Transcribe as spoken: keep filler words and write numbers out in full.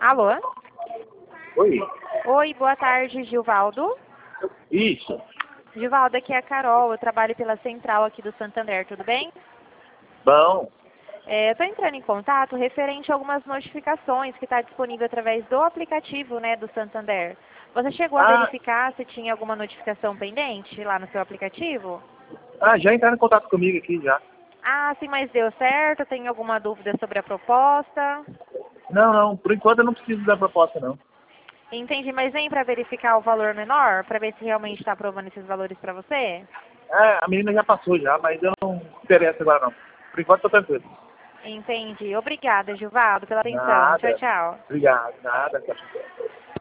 Alô? Oi. Oi, boa tarde, Gilvaldo. Isso. Gilvaldo, aqui é a Carol, eu trabalho pela central aqui do Santander, tudo bem? Bom. É, eu estou entrando em contato referente a algumas notificações que está disponível através do aplicativo, né, do Santander. Você chegou a Ah, verificar se tinha alguma notificação pendente lá no seu aplicativo? ah, já entraram em contato comigo aqui já. Ah, sim, mas deu certo? Tem alguma dúvida sobre a proposta? Não, não, por enquanto eu não preciso da proposta não. Entendi, mas vem para verificar o valor menor, para ver se realmente está aprovando esses valores para você? É, a menina já passou já, mas eu não me interesso agora não. Por enquanto tô tranquilo. Entendi. Obrigada, Gilvaldo, pela atenção. Tchau, Nada. tchau. Obrigado, nada. Tchau, tchau.